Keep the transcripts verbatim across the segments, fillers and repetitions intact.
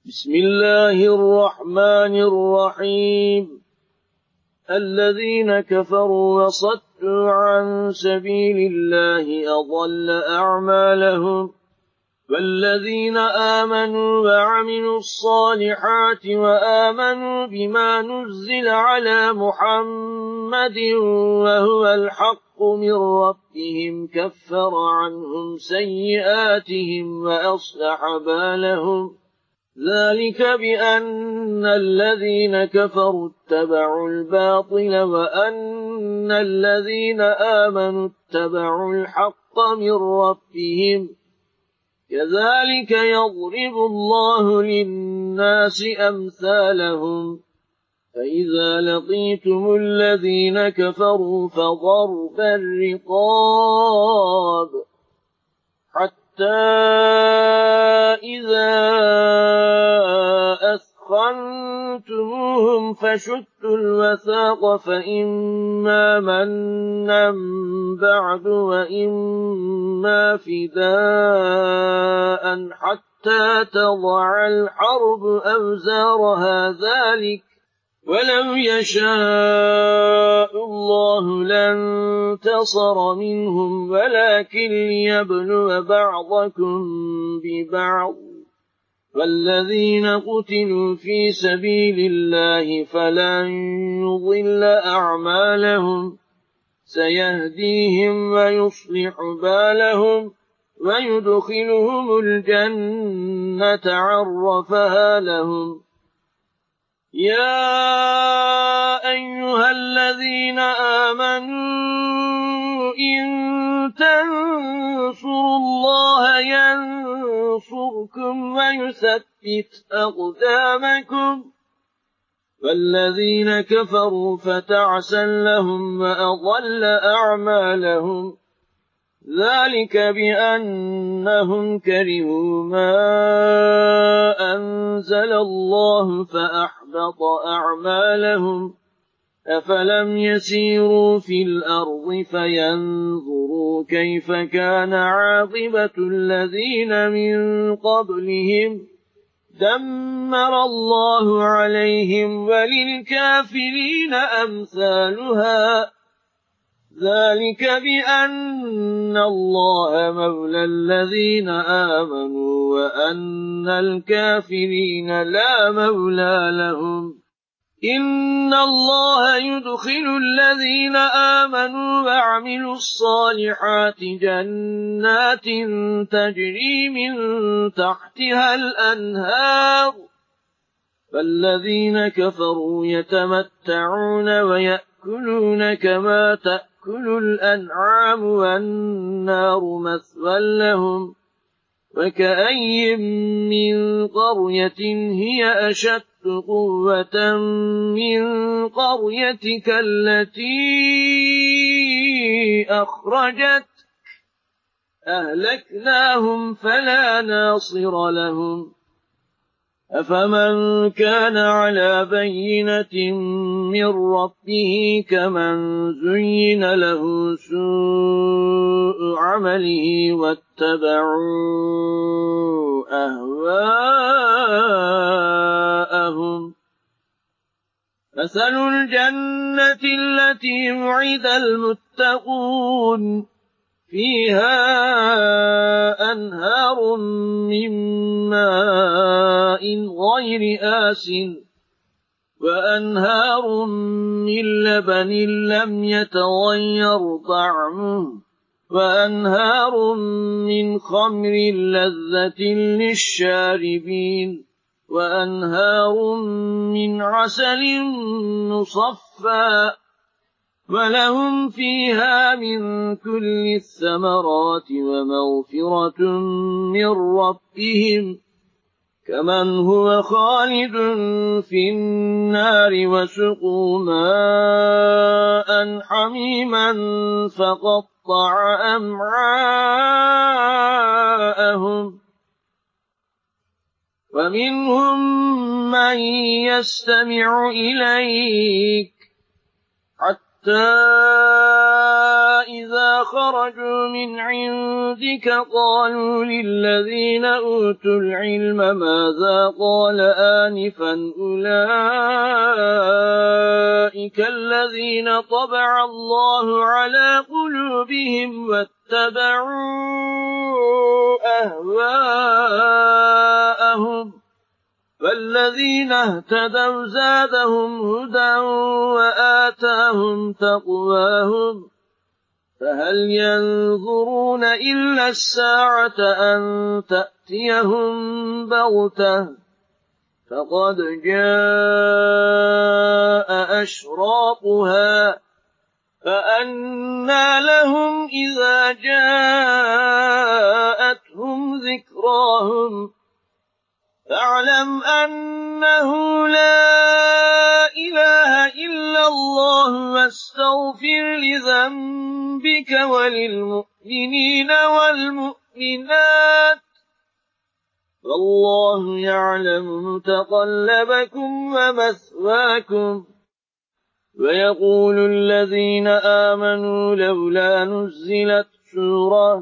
بسم الله الرحمن الرحيم. الذين كفروا وصدوا عن سبيل الله أضل أعمالهم، والذين آمنوا وعملوا الصالحات وآمنوا بما نزل على محمد وهو الحق من ربهم كفر عنهم سيئاتهم وأصلح بالهم، ذلك بأن الذين كفروا اتبعوا الباطل وأن الذين آمنوا اتبعوا الحق من ربهم، كذلك يضرب الله للناس أمثالهم. فإذا لقيتم الذين كفروا فضرب الرقاب حتى إذا أثخنتموهم فشدوا الوثاق، فإما منا بعد وإما فداء حتى تضع الحرب أوزارها، ذلك ولو يشاء الله لانتصر منهم ولكن ليبلو بعضكم ببعض، والذين قتلوا في سبيل الله فلن يضل أعمالهم، سيهديهم ويصلح بالهم ويدخلهم الجنة عرفها لهم. يا أيها الذين آمنوا إن تنصروا الله ينصركم ويثبت أقدامكم، والذين كفروا فتعسا لهم وأضل أعمالهم، ذلك بأنهم كرهوا ما أنزل الله فأحبط أعمالهم. أفلم يسيروا في الأرض فينظروا كيف كان عاقبة الذين من قبلهم، دمر الله عليهم وللكافرين أمثالها، ذلك بأن الله مولى الذين آمنوا وأن الكافرين لا مولى لهم. إن الله يدخل الذين آمنوا وعملوا الصالحات جنات تجري من تحتها الأنهار، فالذين كفروا يتمتعون ويأكلون كما تأكل الأنعام والنار مثوى لهم. وكأي من قرية هي أشد قوة من قريتك التي أخرجت أهلكناهم فلا ناصر لهم. أفمن كان على بينة من ربه كمن زين له سوء عمله واتبعوا أهواءهم. مثل الجنة التي وعد المتقون فيها أنهار من ماء غير آسٍ وأنهار من لبن لم يتغير طعمه وأنهار من خمر لذة للشاربين وأنهار من عسل مصفى، ولهم فيها من كل الثمرات ومغفرة من ربهم، كمن هو خالد في النار وسقوا ماء حميما فقطع أمعاءهم. ومنهم من يستمع إليك حتى إذا خرجوا من عندك قالوا للذين أوتوا العلم ماذا قال آنفا أولئك الذين طبع الله على قلوبهم واتبعوا أهواءهم فالذين اهتدوا زادهم هدى وآتاهم تقواهم فهل ينظرون إلا الساعة أن تأتيهم بغتة فقد جاء أشراطها فأنى لهم إذا جاءتهم ذكراهم فاعلم أنه لا إله إلا الله واستغفر لذنبك وللمؤمنين والمؤمنات والله يعلم متقلبكم ومثواكم ويقول الذين آمنوا لولا نزلت سورة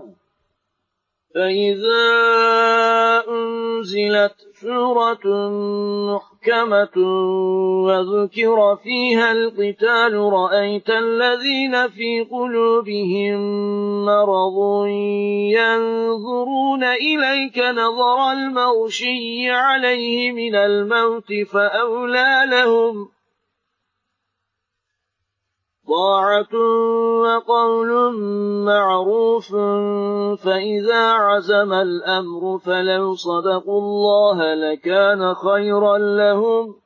فإذا أنزلت سورة محكمة وذكر فيها القتال رأيت الذين في قلوبهم مرض ينظرون إليك نظر المغشي عليه من الموت فأولى لهم طاعة وقول معروف فإذا عزم الأمر فلو صدقوا الله لكان خيرا لهم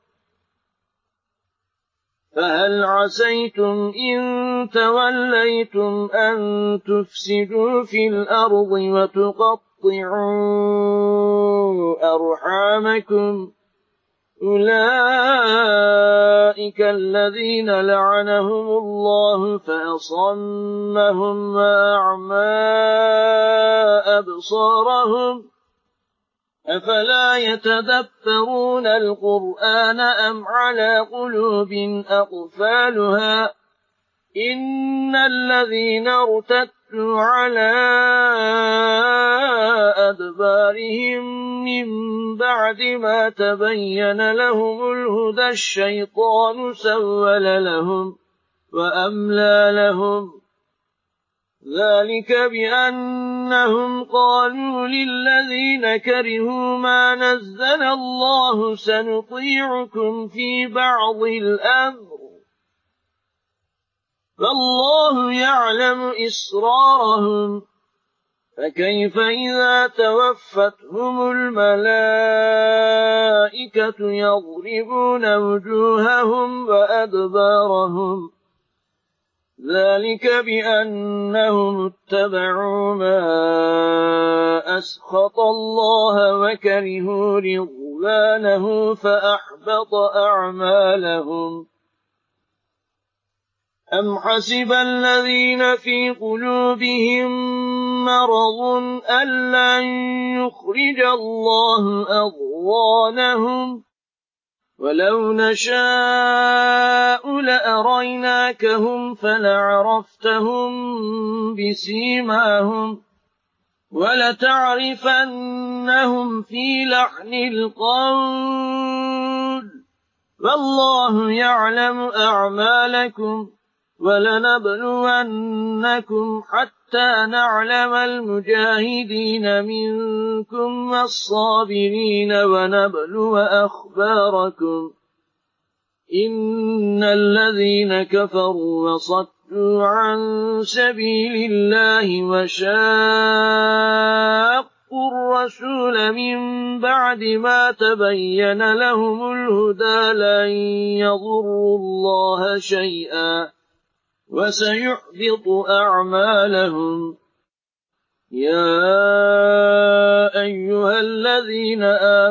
فهل عسيتم إن توليتم أن تفسدوا في الأرض وتقطعوا أرحامكم أولئك الذين لعنهم الله فأصمهم وأعمى أبصارهم أفلا يتدبرون القرآن أم على قلوب أقفالها إن الذين ارتدوا على أدبارهم من بعد ما تبين لهم الهدى الشيطان سول لهم وأملى لهم ذلك بأنهم قالوا للذين كرهوا ما نزل الله سنطيعكم في بعض الأمر فالله يعلم إسرارهم فكيف إذا توفتهم الملائكة يضربون وجوههم وأدبارهم ذلك بأنهم اتبعوا ما أسخط الله وكرهوا رضوانه فأحبط أعمالهم أم حسب الذين في قلوبهم مرض أن لن يخرج الله أضغانهم ولو نشاء لأريناكهم فلعرفتهم بسيماهم ولتعرفنهم في لحن القول والله يعلم أعمالكم ولنبلونكم حتى نعلم المجاهدين منكم والصابرين ونبلو أخباركم إن الذين كفروا وصدوا عن سبيل الله وشاقوا الرسول من بعد ما تبين لهم الهدى لن يضروا الله شيئا وسيحبط أعمالهم يا أيها الذين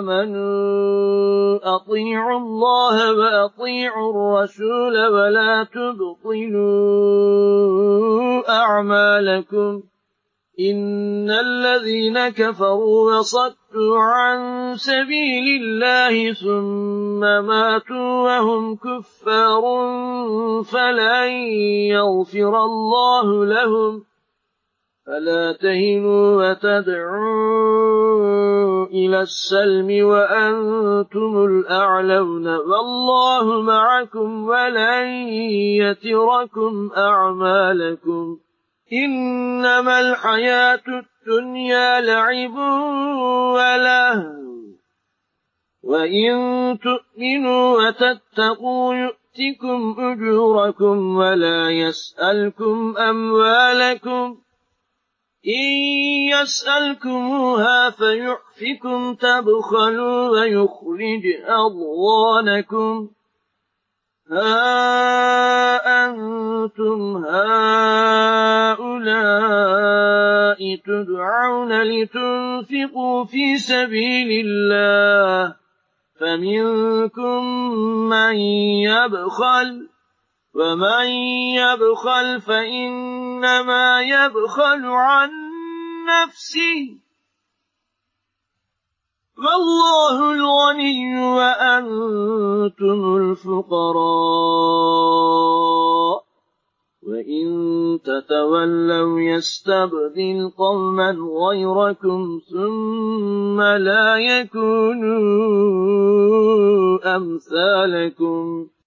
آمنوا أطيعوا الله وأطيعوا الرسول ولا تبطلوا أعمالكم إن الذين كفروا وصدوا عن سبيل الله ثم ماتوا وهم كفار فلن يغفر الله لهم فلا تهنوا وتدعوا إلى السلم وأنتم الأعلون والله معكم ولن يتركم أعمالكم إنما الحياة الدنيا لعب ولهو وإن تؤمنوا وتتقوا يؤتكم أجوركم ولا يسألكم أموالكم إن يسألكموها فيحفكم تبخلوا ويخرج أضغانكم ها أنتم هؤلاء تدعون لتنفقوا في سبيل الله فمنكم من يبخل ومن يبخل فإنما يبخل عن نفسه والله الغني وأنتم الفقراء وإن تتولوا يستبدل قوما غيركم ثم لا يكونوا أمثالكم